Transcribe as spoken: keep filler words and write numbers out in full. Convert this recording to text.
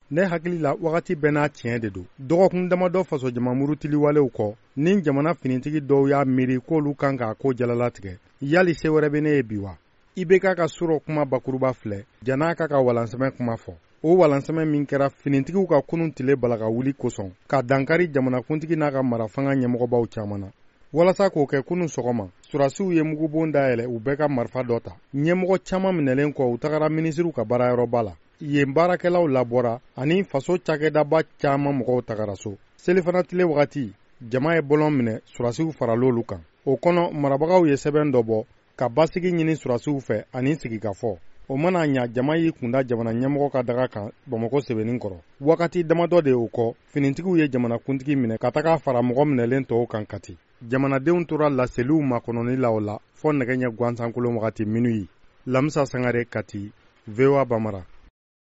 ne hakili la wagati bɛɛ n'a tiɲɛ de don dɔgɔkun damadɔ faso jama murutiliwalew kɔ ni jamana finitigi dɔw y'a miiri k'olu kan k'a ko jalalatigɛ yali se wɛrɛ bɛ ne ye bi wa I B K ka sɔrɔ kuma bakuruba filɛ jan'a ka ka walansɛmɛ kuma fɔ o walansɛmɛ min kɛra finitigiw ka kunun tile balaga wuli kosɔn ka dankari jamanakuntigi n'a ka marafanga ɲɛmɔgɔbaw caman na walasa k'o kɛ kunun sɔgɔma surasiw ye mugubon dayɛlɛ u bɛɛ ka marifa dɔ ta ɲɛmɔgɔ caman minɛlen kɔ u tagara minisiriw ka baarayɔrɔba la yen baarakɛlaw labɔra ani faso cakɛdaba caman mɔgɔw tagara so selifana tile wagati jama ye bɔlɔn minɛ surasiw faral'olu kan o kɔnɔ marabagaw ye sɛbɛn dɔ bɔ ka basigi ɲini surasiw fɛ ani sigikafɔ o mana ɲa jama y'i kunda jamana ɲɛmɔgɔ ka daga kan Bamako sɛbɛnnin kɔrɔ wagati damadɔ de o kɔ finitigiw ye jamanakuntigi minɛ ka taga fara mɔgɔ minɛlen tɔw kan kati jamanadenw tora laseliw makɔnɔni la o la fɔ nɛgɛ ɲɛ gansankolon wagati minuit Lamisa Sangare Kati V O A Bamara